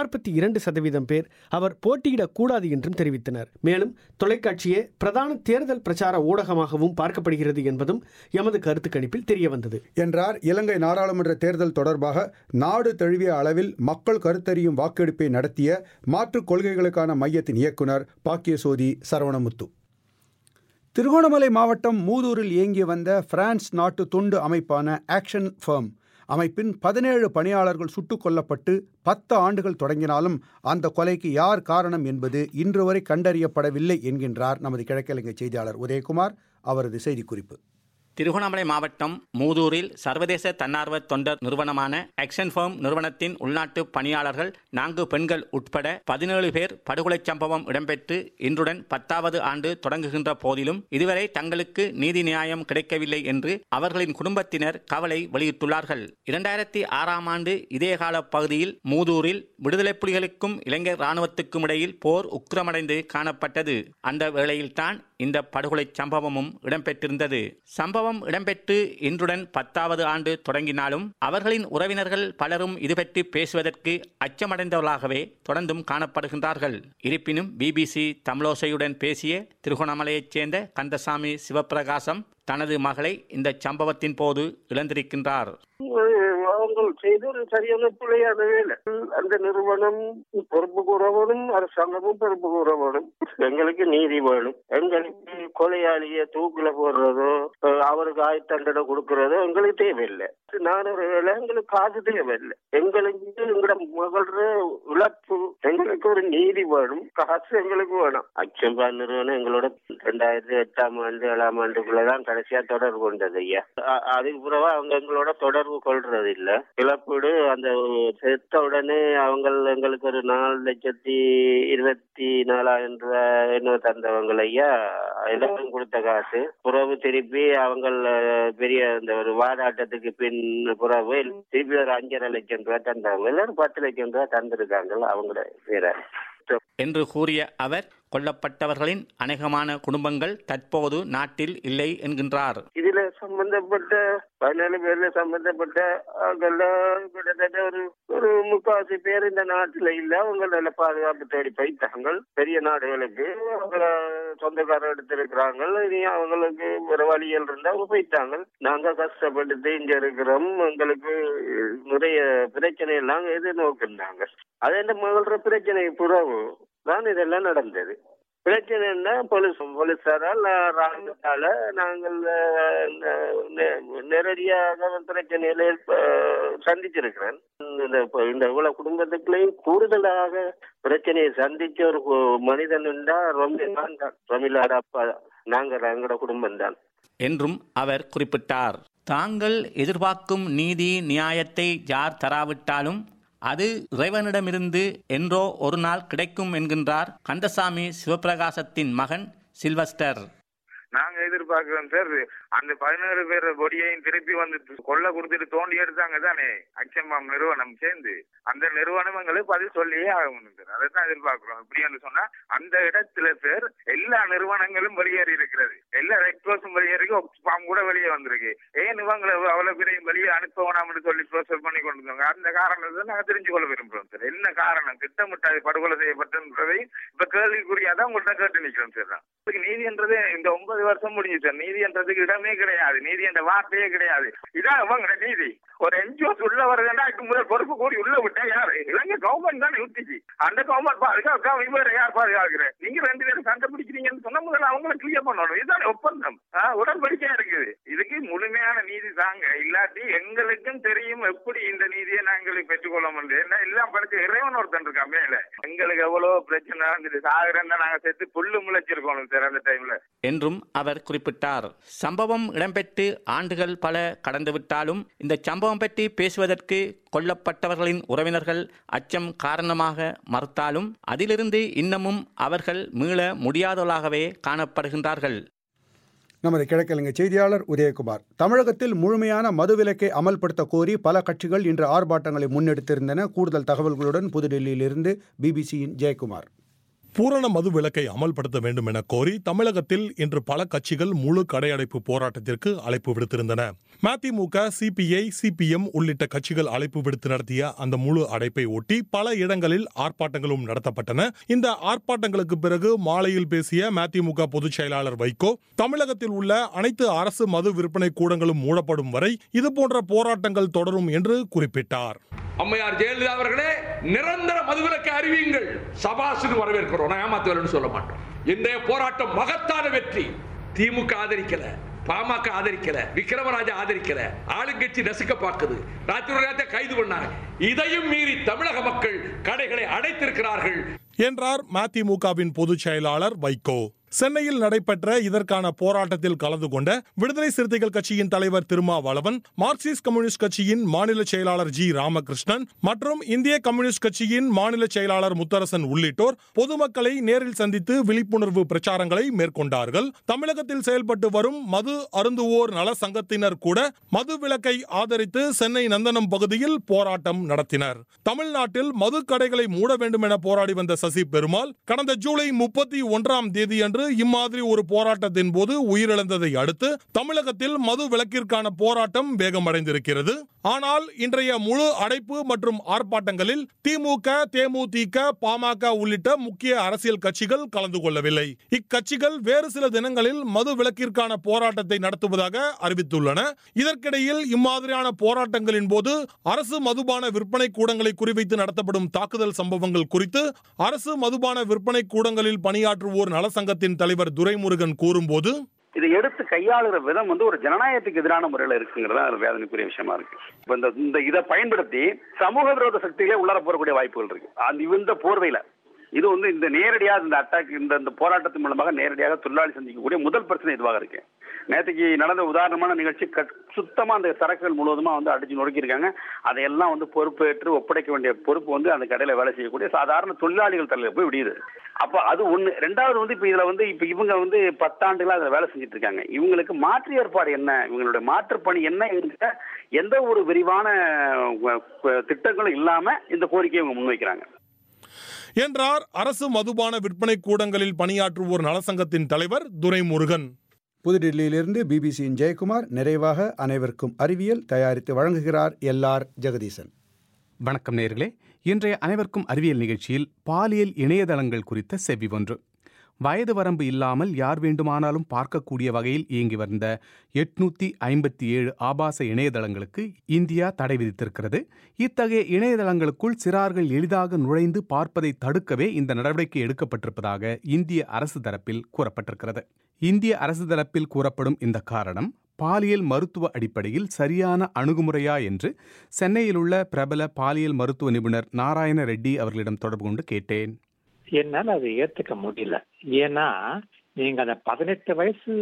42% பேர் அவர் போட்டியிடக்கூடாது என்றும் தெரிவித்தனர். மேலும் தொலைக்காட்சியே பிரதான தேர்தல் பிரச்சார ஊடகமாகவும் பார்க்கப்படுகிறது என்பதும் எமது கருத்து கணிப்பில் தெரிய வந்தது என்றார். இலங்கை நாடாளுமன்ற தேர்தல் தொடர்பாக நாடு தழுவிய அளவில் மக்கள் கருத்தறியும் வாக்கெடுப்பை நடத்திய மாற்றுக் கொள்கைகளுக்கான மையத்தின் இயக்குனர் பாக்கியசோதி சரவணமுத்து. திருகோணமலை மாவட்டம் மூதூரில் இயங்கி வந்த பிரான்ஸ் நாட்டு தொண்டு அமைப்பான ஆக்ஷன் ஃபர்ம் அமைப்பின் 17 பணியாளர்கள் சுட்டுக் கொல்லப்பட்டு 10 ஆண்டுகள் தொடங்கினாலும் அந்த கொலைக்கு யார் காரணம் என்பது இன்று வரை கண்டறியப்படவில்லை என்கின்றார் நமது கிழக்கிழங்கை செய்தியாளர் உதயகுமார். அவரது செய்திக்குறிப்பு. திருகோணமலை மாவட்டம் மூதூரில் சர்வதேச தன்னார்வ தொண்டர் நிறுவனமான ஆக்ஷன் ஃபர்ம் நிறுவனத்தின் உள்நாட்டு பணியாளர்கள் 4 பெண்கள் உட்பட 17 பேர் படுகொலை சம்பவம் இடம்பெற்று இன்றுடன் 10வது ஆண்டு தொடங்குகின்ற போதிலும் இதுவரை தங்களுக்கு நீதி நியாயம் கிடைக்கவில்லை என்று அவர்களின் குடும்பத்தினர் கவலை வெளியிட்டுள்ளார்கள். 2006ஆம் ஆண்டு இதே கால பகுதியில் மூதூரில் விடுதலை புலிகளுக்கும் இலங்கை இராணுவத்துக்கும் இடையில் போர் உக்கிரமடைந்து காணப்பட்டது. அந்த வேளையில்தான் இந்த படுகொலை சம்பவமும் இடம்பெற்றிருந்தது. சம்பவம் இடம்பெற்று இன்றுடன் 10வது ஆண்டு தொடங்கினாலும் அவர்களின் உறவினர்கள் பலரும் இதுபற்றி பேசுவதற்கு அச்சமடைந்தவர்களாகவே தொடர்ந்தும் காணப்படுகின்றார்கள். இருப்பினும் பிபிசி தமிழோசையுடன் பேசிய திருகோணமலையைச் சேர்ந்த கந்தசாமி சிவபிரகாசம் தனது மகளை இந்த சம்பவத்தின் போது இழந்திருக்கின்றார். அவர்கள் செய்தது சரியான பிள்ளையான வேலை. அந்த நிறுவனம் பொறுப்பு கூறவனும் அரசாங்கமும் பொறுப்பு கூறவனும். எங்களுக்கு நீதி வேணும். எங்களுக்கு கொலையாளிய தூக்குல போடுறதோ அவருக்கு ஆயுத்தண்டனை கொடுக்கறதோ எங்களுக்கு தேவையில்லை. நானூறு வேலை எங்களுக்கு காசு தேவையில்லை. எங்களுக்கு எங்களோட மகள இழப்பு எங்களுக்கு எங்களுக்கு ஒரு நீதி வேணும், காசு எங்களுக்கு வேணும். அச்சம்பா நிறுவனம் எங்களோட 2008 7 ஆண்டுக்குள்ளதான் கடைசியா தொடர்பு கொண்டது ஐயா. அதுக்கு பிறகு அவங்க எங்களோட தொடர்பு கொள்றது இல்ல. இழப்பீடு அந்த செத்த உடனே அவங்க எங்களுக்கு ஒரு 4,24,000 ரூபாய் என்ன தந்தவங்க ஐயா. எல்லாரும் கொடுத்த காசு புறவு திருப்பி அவங்க பெரிய இந்த ஒரு வாதாட்டத்துக்கு பின் புறவு திருப்பி ஒரு 5,5 லட்சம் ரூபாய் தந்தாங்க. எல்லாரும் 10 லட்சம் ரூபாய் தந்திருக்காங்க அவங்களோட பேர என்று கூறிய அவர், கொல்லப்பட்டவர்களின் அநேகமான குடும்பங்கள் தற்போது நாட்டில் இல்லை என்கின்றார். இதுல சம்பந்தப்பட்ட 17 பேர்ல சம்பந்தப்பட்ட கிட்டத்தட்ட ஒரு 3/4 பேர் இந்த நாட்டுல இல்ல. அவங்க நல்ல பாதுகாப்பு தேடி போயிட்டாங்க பெரிய நாடுகளுக்கு. அவங்கள சொந்தக்காரர் எடுத்திருக்கிறாங்க. இனி அவங்களுக்கு ஒரு வழிகள் இருந்தா அவங்க போயிட்டாங்க. நாங்க கஷ்டப்பட்டு இங்க இருக்கிறோம். எங்களுக்கு நிறைய பிரச்சனை எல்லாம் எதிர்நோக்குறாங்க. அது என்ன மகள பிரச்சனை புறவு தான் இதெல்லாம் நடந்தது. பிரச்சனைன்னா போலீசாரால் ராணுவத்தால நாங்கள் நேரடியாக பிரச்சனையில சந்திச்சிருக்கிறேன். இந்த இவ்வளவு குடும்பத்துக்குள்ளேயும் கூடுதலாக பிரச்சனையை சந்திச்ச ஒரு மனிதன் ரமிலாட அப்பா எங்களோட குடும்பம் தான் என்றும் அவர் குறிப்பிட்டார். தாங்கள் எதிர்பார்க்கும் நீதி நியாயத்தை யார் தராவிட்டாலும் அது இறைவனிடமிருந்து என்றோ ஒரு நாள் கிடைக்கும் என்கின்றார் கந்தசாமி சிவபிரகாசத்தின் மகன் சில்வஸ்டர். நாங்க எதிர்பார்க்கிறோம் சார், அந்த 17 பேர் பொடியையும் திருப்பி வந்து கொள்ள கொடுத்துட்டு தோண்டி எடுத்தாங்க தானே அச்சம்பாம் நிறுவனம் சேர்ந்து. அந்த நிறுவனம் எங்களுக்கு பதில் சொல்லியே ஆகணும் சார். அதைத்தான் எதிர்பார்க்கிறோம். இப்படின்னு சொன்னா அந்த இடத்துல சார் எல்லா நிறுவனங்களும் வெளியேறி இருக்கிறது. எல்லா ரெட் கிராஸும் வெளியேறி பாம் கூட வெளியே வந்திருக்கு. ஏன் இவங்களை அவ்வளவு பேரையும் வெளியே அனுப்ப வேணாம்னு சொல்லி ப்ரோசஸ் பண்ணி கொண்டு வந்தாங்க. அந்த காரணத்தை நாங்க தெரிஞ்சு கொள்ள விரும்புறோம் சார். என்ன காரணம் திட்டமிட்டு படுகொலை செய்யப்பட்டதை இப்ப கேள்விக்குறியாதான் உங்கள்கிட்ட கேட்டு நிக்கிறோம் சார். நீதி என்றது இந்த 9 வருஷம் முடிஞ்சு சார். நீதி என்றதுக்கு இடமே கிடையாது. நீதி என்ற வார்த்தையே கிடையாது. இதான் இவங்க நீதி. ஒரு என்ஜிஓஸ் உள்ள வருதுன்னா அதுக்கு முதல் பொறுப்பு கூடி உள்ள விட்டா யாரு? இவங்க கவர்மெண்ட் தானே ஊத்திச்சு. அந்த கவர்மெண்ட் பாதுகாக்க இவரை யார் பாதுகாக்கிறேன்? நீங்க 2 பேரும் சண்டை பிடிக்கிறீங்கன்னு சொன்னா முதல்ல அவங்களை கிளியர் பண்ணணும். இதுதான் ஒப்பந்தம், உடன்படிக்கையா இருக்குது. இதுக்கு முழுமையான நீதி தாங்க. இல்லாட்டி எங்களுக்கும் தெரியும் எப்படி இந்த நீதியை நாங்கள் பெற்றுக்கொள்ள முடியும். என்ன எல்லாம் படிச்சு இறைவன் ஒருத்தன் இருக்கா மேல. எங்களுக்கு எவ்வளவு பிரச்சனை இருந்துச்சு. சாகுறேன் நாங்க சேர்த்து புல்லு முளைச்சிருக்கோம் சார் அந்த டைம்ல என்றும் அவர் குறிப்பிட்டார். சம்பவம் இடம்பெற்று ஆண்டுகள் பல கடந்துவிட்டாலும் இந்த சம்பவம் பற்றி பேசுவதற்கு கொல்லப்பட்டவர்களின் உறவினர்கள் அச்சம் காரணமாக மறுத்தாலும் அதிலிருந்து இன்னமும் அவர்கள் மீள முடியாதவர்களாகவே காணப்படுகின்றார்கள். நமது கிழக்கிழங்கை செய்தியாளர் உதயகுமார். தமிழகத்தில் முழுமையான மதுவிலக்கை அமல்படுத்த கோரி பல கட்சிகள் இன்று ஆர்ப்பாட்டங்களை முன்னெடுத்திருந்தன. கூடுதல் தகவல்களுடன் புதுடெல்லியிலிருந்து பிபிசியின் ஜெயக்குமார். பூரண மது விலக்கை அமல்படுத்த வேண்டும் என கோரி தமிழகத்தில் இன்று பல கட்சிகள் முழு கடையடைப்பு போராட்டத்திற்கு அழைப்பு விடுத்திருந்தன. மதிமுக, சிபிஐ, சிபிஎம் உள்ளிட்ட கட்சிகள் அழைப்பு விடுத்து நடத்திய அந்த முழு அடைப்பை ஒட்டி பல இடங்களில் ஆர்ப்பாட்டங்களும் நடத்தப்பட்டன. இந்த ஆர்ப்பாட்டங்களுக்கு பிறகு மாலையில் பேசிய மதிமுக பொதுச் செயலாளர் வைகோ, தமிழகத்தில் உள்ள அனைத்து அரசு மது விற்பனை கூடங்களும் மூடப்படும் வரை இதுபோன்ற போராட்டங்கள் தொடரும் என்று குறிப்பிட்டார். அம்மையார் ஜெயலலிதா அவர்களே, நிரந்தர மதுவிலக்கை அறிவியுங்கள். சபாசுக்கு வரவேற்கிறோம், ஏமாத்துவர்னு சொல்ல மாட்டோம். இன்றைய போராட்டம் மகத்தான வெற்றி. திமுக ஆதரிக்கல, பாமக ஆதரிக்கல, விக்ரமராஜா ஆதரிக்கல, ஆளுங்கட்சி நசுக்க பார்க்குது, ராத்திரி கைது பண்ணாங்க. இதையும் மீறி தமிழக மக்கள் கடைகளை அடைத்திருக்கிறார்கள் என்றார் மதிமுகவின் பொதுச் செயலாளர் வைகோ. சென்னையில் நடைபெற்ற இதற்கான போராட்டத்தில் கலந்து கொண்ட விடுதலை சிறுத்தைகள் கட்சியின் தலைவர் திருமாவளவன், மார்க்சிஸ்ட் கம்யூனிஸ்ட் கட்சியின் மாநில செயலாளர் ஜி ராமகிருஷ்ணன் மற்றும் இந்திய கம்யூனிஸ்ட் கட்சியின் மாநில செயலாளர் முத்தரசன் உள்ளிட்டோர் பொதுமக்களை நேரில் சந்தித்து விழிப்புணர்வு பிரச்சாரங்களை மேற்கொண்டார்கள். தமிழகத்தில் செயல்பட்டு வரும் மது அருந்துவோர் நல சங்கத்தினர் கூட மது விலக்கை ஆதரித்து சென்னை நந்தனம் பகுதியில் போராட்டம் நடத்தினர். தமிழ்நாட்டில் மது கடைகளை மூட வேண்டும் என போராடி வந்த சசி பெருமாள் கடந்த ஜூலை 31ஆம் தேதி அன்று இம்மாதிரி ஒரு போராட்டத்தின் போது உயிரிழந்ததை அடுத்து தமிழகத்தில் மது விலக்கிற்கான போராட்டம் வேகமடைந்திருக்கிறது. ஆனால் இன்றைய முழு அடைப்பு மற்றும் ஆர்ப்பாட்டங்களில் திமுக, தேமுதிக, பாமக உள்ளிட்ட முக்கிய அரசியல் கட்சிகள் கலந்து கொள்ளவில்லை. இக்கட்சிகள் வேறு சில தினங்களில் மது விலக்கிற்கான போராட்டத்தை நடத்துவதாக அறிவித்துள்ளன. இதற்கிடையில் இம்மாதிரியான போராட்டங்களின் போது அரசு மதுபான விற்பனை கூடங்களை குறிவைத்து நடத்தப்படும் தாக்குதல் சம்பவங்கள் குறித்து அரசு மதுபான விற்பனை கூடங்களில் பணியாற்றுவோர் நலசங்கத்தின் தலைவர் துரைமுருகன் கூறும்போது, இதை எடுத்து கையாளுகிற விதம் ஒரு ஜனநாயகத்துக்கு எதிரான முறையில் இருக்குங்கிறதா வேதனைக்குரிய விஷயமா இருக்கு. இதை பயன்படுத்தி சமூக விரோத சக்திகளே உள்ளர போறக்கூடிய வாய்ப்புகள் இருக்கு. இந்த போர்வையில இது வந்து இந்த நேரடியாக இந்த அட்டாக் இந்த போராட்டத்தின் மூலமாக நேரடியாக தொழிலாளி சந்திக்கக்கூடிய முதல் பிரச்சனை இதுவாக இருக்கு. நேற்றுக்கு நடந்த உதாரணமான நிகழ்ச்சி சுத்தமா அந்த சரக்குகள் முழுவதுமா வந்து அடிச்சு நொறுக்கியிருக்காங்க. அதையெல்லாம் வந்து பொறுப்பேற்று ஒப்படைக்க வேண்டிய பொறுப்பு வந்து அந்த கடையில வேலை செய்யக்கூடிய சாதாரண தொழிலாளிகள் தலையில போய் விடியுது. அப்ப அது ஒண்ணு. ரெண்டாவது வந்து இப்ப இதுல வந்து இப்ப இவங்க வந்து 10 ஆண்டுகளா அதுல வேலை செஞ்சுட்டு இருக்காங்க. இவங்களுக்கு மாற்று ஏற்பாடு என்ன, இவங்களுடைய மாற்று பணி என்ன என்கிற எந்த ஒரு விரிவான திட்டங்களும் இல்லாம இந்த கோரிக்கையை இவங்க முன்வைக்கிறாங்க என்றார் அரசு மதுபான விற்பனை கூடங்களில் பணியாற்றுவோர் நலசங்கத்தின் தலைவர் துரைமுருகன். புதுடில்லியிலிருந்து பிபிசியின் ஜெயக்குமார். நிறைவாக அனைவருக்கும் அறிவியல் தயாரித்து வழங்குகிறார் எல்ஆர் ஜெகதீசன். வணக்கம் நேயர்களே. இன்றைய அனைவருக்கும் அறிவியல் நிகழ்ச்சியில் பாலியல் இணையதளங்கள் குறித்த செவ்வி ஒன்று. வயது வரம்பு இல்லாமல் யார் வேண்டுமானாலும் பார்க்கக்கூடிய வகையில் இயங்கி வந்த 857 ஆபாச இணையதளங்களுக்கு இந்தியா தடை விதித்திருக்கிறது. இத்தகைய இணையதளங்களுக்குள் சிறார்கள் எளிதாக நுழைந்து பார்ப்பதை தடுக்கவே இந்த நடவடிக்கை எடுக்கப்பட்டிருப்பதாக இந்திய அரசு தரப்பில் கூறப்பட்டிருக்கிறது. இந்திய அரசு தரப்பில் கூறப்படும் இந்த காரணம் பாலியல் மருத்துவ அடிப்படையில் சரியான அணுகுமுறையா என்று சென்னையில் உள்ள பிரபல பாலியல் மருத்துவ நிபுணர் நாராயண ரெட்டி அவர்களிடம் தொடர்பு கொண்டு கேட்டேன். என்னால அதை ஏத்துக்க முடியல. ஏன்னா நீங்க அந்த 18 வயசு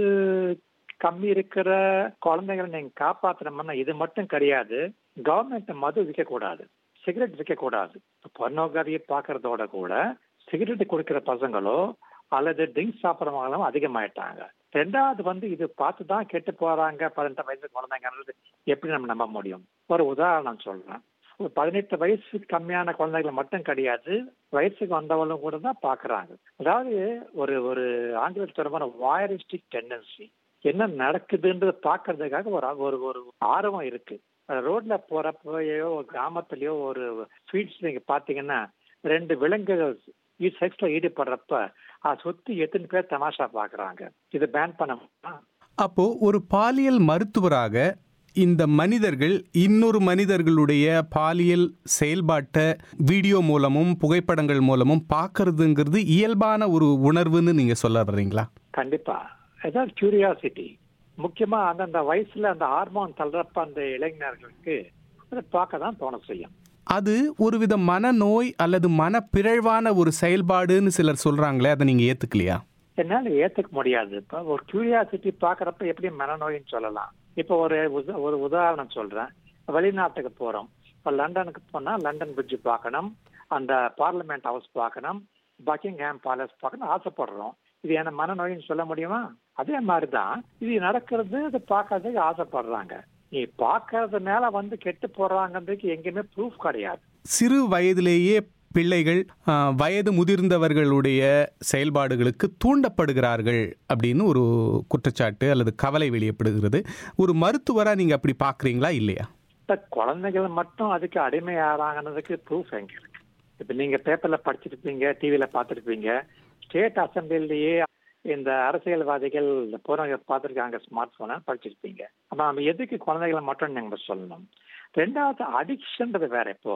கம்மி இருக்கிற குழந்தைகளை நீங்க காப்பாற்றணும்னா இது மட்டும் கிடையாது. கவர்மெண்ட் மது விற்க கூடாது, சிகரெட் விற்க கூடாது. பொர்னோகிராஃபியை பாக்குறதோட கூட சிகரெட் குடிக்கிற பசங்களோ அல்லது ட்ரிங்க்ஸ் சாப்பிட்றவங்களும் அதிகமாயிட்டாங்க. ரெண்டாவது வந்து இது பார்த்துதான் கெட்டு போறாங்க 18 வயசு குழந்தைங்க. எப்படி நம்ம நம்ப முடியும்? ஒரு உதாரணம் சொல்றேன். 18 வயசு கம்மியான குழந்தைகளை மட்டும் கிடையாது, வயசுக்கு வந்தவங்களும் கூட தான் பாக்குறாங்க. அதாவது ஒரு ஒரு ஆங்கிலத்தில் தொடர்பான வாயரிஸ்டிக் டெண்டன்சி என்ன நடக்குதுன்றது பாக்குறதுக்காக ஒரு ஒரு ஆர்வம் இருக்கு. ரோட்ல போறப்பயோ கிராமத்திலயோ ஒரு ஸ்வீட்ஸ் நீங்க பாத்தீங்கன்னா 2 விலங்குகள் செக்ஸ்ல ஈடுபடுறப்ப அதை சுத்தி எத்தனை பேர் தமாஷா பாக்குறாங்க. இது பேன் பண்ண. அப்போ ஒரு பாலியல் மருத்துவராக இந்த மனிதர்கள் இன்னொரு மனிதர்களுடைய பாலியல் செயல்பாட்டை வீடியோ மூலமும் புகைப்படங்கள் மூலமும் பார்க்கறதுங்கிறது இயல்பான ஒரு உணர்வுன்னு நீங்க சொல்ல வர்றீங்களா? கண்டிப்பா. ஏதாவது கியூரியாசிட்டி, முக்கியமா அந்த வயசுல அந்த ஹார்மோன் தள்ளுறப்ப அந்த இளைஞர்களுக்கு அதை பார்க்க தான் தோண செய்யும். அது ஒருவித மனநோய் அல்லது மனப்பிறழ்வான ஒரு செயல்பாடுன்னு சிலர் சொல்றாங்களே, அதை நீங்க ஏத்துக்கலையா? என்னால ஏத்துக்க முடியாது. இப்ப ஒரு கியூரியாசிட்டி பாக்குறப்ப எப்படி மனநோயின்னு சொல்லலாம்? இப்ப ஒரு உதாரணம் சொல்றேன். வெளிநாட்டுக்கு போறோம். இப்ப லண்டனுக்கு போனா லண்டன் பிரிட்ஜ் பார்க்கணும், அந்த பார்லிமெண்ட் ஹவுஸ் பார்க்கணும், பக்கிங்ஹாம் பேலஸ் பார்க்கணும் ஆசைப்படுறோம். இது என்ன மனநோயின்னு சொல்ல முடியுமா? அதே மாதிரிதான் இது நடக்கிறது, இதை பார்க்கறதுக்கு ஆசைப்படுறாங்க. நீ பார்க்கறதுனால வந்து கெட்டு போறாங்கிறதுக்கு எங்கேயுமே ப்ரூஃப் கிடையாது. சிறு வயதிலேயே பிள்ளைகள் வயது முதிர்ந்தவர்களுடைய செயல்பாடுகளுக்கு தூண்டப்படுகிறார்கள் அப்படின்னு ஒரு குற்றச்சாட்டு அல்லது கவலை வெளியப்படுகிறது. ஒரு மருத்துவரா நீங்க அப்படி பாக்குறீங்களா இல்லையா? குழந்தைகள் மட்டும் அதுக்கு அடிமையாகிறாங்கிறதுக்கு ப்ரூஃப் எங்க இருக்கு? இப்ப நீங்க பேப்பர்ல படிச்சிருப்பீங்க, டிவில பார்த்திருப்பீங்க, ஸ்டேட் அசம்பிளிலேயே இந்த அரசியல்வாதிகள் பார்த்துருக்காங்க, ஸ்மார்ட் போனை படிச்சிருப்பீங்க. அப்ப நம்ம எதுக்கு குழந்தைகளை மட்டும் நீங்க சொல்லணும்? ரெண்டாவது, அடிக்ஷன்றது வேற. இப்போ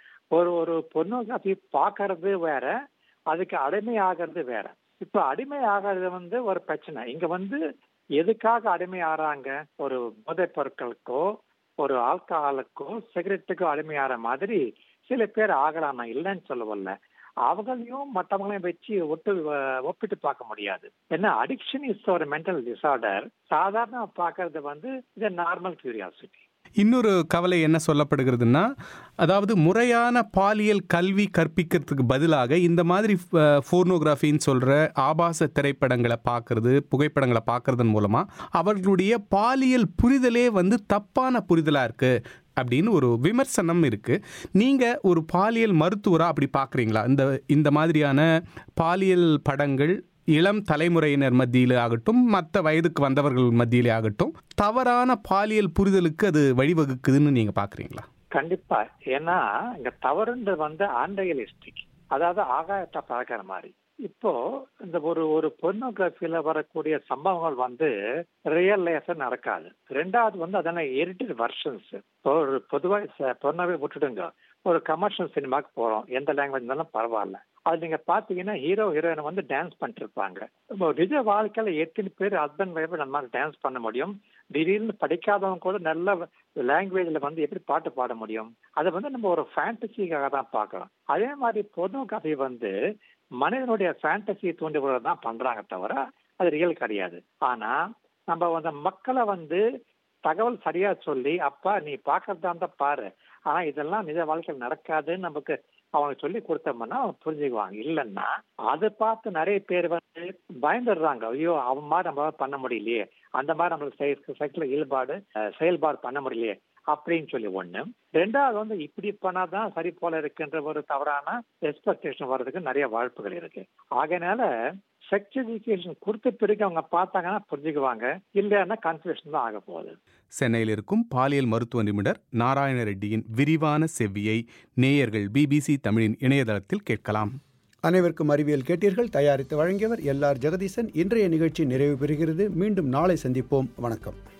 ஒரு பொர்னோகிராஃபி பார்க்கறது வேற, அதுக்கு அடிமை ஆகிறது வேற. இப்ப அடிமை ஆகிறது வந்து ஒரு பிரச்சனை. இங்க வந்து எதுக்காக அடிமை ஆறாங்க? ஒரு போதைப் பொருட்களுக்கோ ஒரு ஆல்கஹாலுக்கோ சிகரெட்டுக்கோ அடிமை ஆற மாதிரி சில பேர் ஆகலாம், நான் இல்லைன்னு சொல்லவில்ல. அவங்களையும் மற்றவங்களையும் வச்சு ஒப்பிட்டு பார்க்க முடியாது. ஏன்னா அடிக்ஷன் இஸ் ஒரு மென்டல் டிசார்டர். சாதாரண பார்க்கறது வந்து இது நார்மல் கியூரியாசிட்டி. இன்னொரு கவலை என்ன சொல்லப்படுகிறதுனா, அதாவது முறையான பாலியல் கல்வி கற்பிக்கிறதுக்கு பதிலாக இந்த மாதிரி போர்னோகிராஃபின்னு சொல்ற ஆபாச திரைப்படங்களை பார்க்கறது, புகைப்படங்களை பார்க்கறதன் மூலமா அவர்களுடைய பாலியல் புரிதலே வந்து தப்பான புரிதலா இருக்கு அப்படின்னு ஒரு விமர்சனம் இருக்கு. நீங்க ஒரு பாலியல் மருத்துவரா அப்படி பார்க்குறீங்களா? இந்த மாதிரியான பாலியல் படங்கள் இளம் தலைமுறையினர் மத்தியிலே ஆகட்டும், மற்ற வயதுக்கு வந்தவர்கள் மத்தியிலே ஆகட்டும், தவறான பாலியல் புரிதலுக்கு அது வழிவகுக்குதுன்னு நீங்க பாக்குறீங்களா? கண்டிப்பா. ஏன்னா இங்க தவறுன்றது வந்து அன்ரியலிஸ்டிக், அதாவது ஆகாயத்தை பார்க்கிற மாதிரி. இப்போ இந்த ஒரு பொர்னோகிராஃபில வரக்கூடிய சம்பவங்கள் வந்து ரியல் லைஃப்ல நடக்காது. ரெண்டாவது வந்து அதெல்லாம் எடிட்டட் வெர்ஷன்ஸ். ஒரு பொதுவாக பொர்னோகிராஃபி விட்டுடுங்க, ஒரு கமர்ஷியல் சினிமாக்கு போறோம், எந்த லாங்குவேஜ் இருந்தாலும் பரவாயில்ல. அது நீங்க பாத்தீங்கன்னா ஹீரோ ஹீரோயின் வந்து டான்ஸ் பண்ணிட்டு இருப்பாங்க. நிஜ வாழ்க்கையில எத்தனை பேர் ஹஸ்பண்ட் ஒய்ஃப் நம்ம டான்ஸ் பண்ண முடியும்? திடீர்னு படிக்காதவங்க கூட நல்ல லாங்குவேஜ்ல வந்து எப்படி பாட்டு பாட முடியும்? அதை வந்து நம்ம ஒரு ஃபேண்டசிக்காக தான் பார்க்கலாம். அதே மாதிரி பொர்னோகிராஃபி வந்து மனிதனுடைய ஃபேண்டசியை தூண்டி தான் பண்றாங்க தவிர அது ரியல் கிடையாது. ஆனா நம்ம வந்து மக்களை வந்து தகவல் சரியா சொல்லி, அப்பா நீ பாக்குறதா இருந்தா பாரு, ஆனா இதெல்லாம் நிஜ வாழ்க்கையில் நடக்காதுன்னு நமக்கு அவங்க சொல்லி கொடுத்தோம்னா அவங்க புரிஞ்சுக்குவாங்க. இல்லைன்னா அதை பார்த்து நிறைய பேர் வந்து பயந்துடுறாங்க. ஐயோ அவன் மாதிரி நம்மளால பண்ண முடியலையே, அந்த மாதிரி நம்மளுக்கு செயல்பாடு பண்ண முடியலையே அப்படின்னு சொல்லி ஒண்ணு. ரெண்டாவது வந்து இப்படி பண்ணாதான் சரி போல இருக்குன்ற ஒரு தவறான எக்ஸ்பெக்டேஷன் வர்றதுக்கு நிறைய வாய்ப்புகள் இருக்கு. ஆகையினால செக்ஸ் எஜுகேஷன் கொடுத்த பிறகு அவங்க பார்த்தாங்கன்னா புரிஞ்சுக்குவாங்க, இல்லைன்னா கன்ஃபியூஷன் தான் ஆக போகுது. சென்னையில் இருக்கும் பாலியல் மருத்துவ நிபுணர் நாராயண ரெட்டியின் விரிவான செவ்வியை நேயர்கள் BBC தமிழின் இணையதளத்தில் கேட்கலாம். அனைவருக்கும் அறிவியல் கேட்டீர்கள். தயாரித்து வழங்கியவர் LR ஜெகதீசன். இன்றைய நிகழ்ச்சி நிறைவு பெறுகிறது. மீண்டும் நாளை சந்திப்போம். வணக்கம்.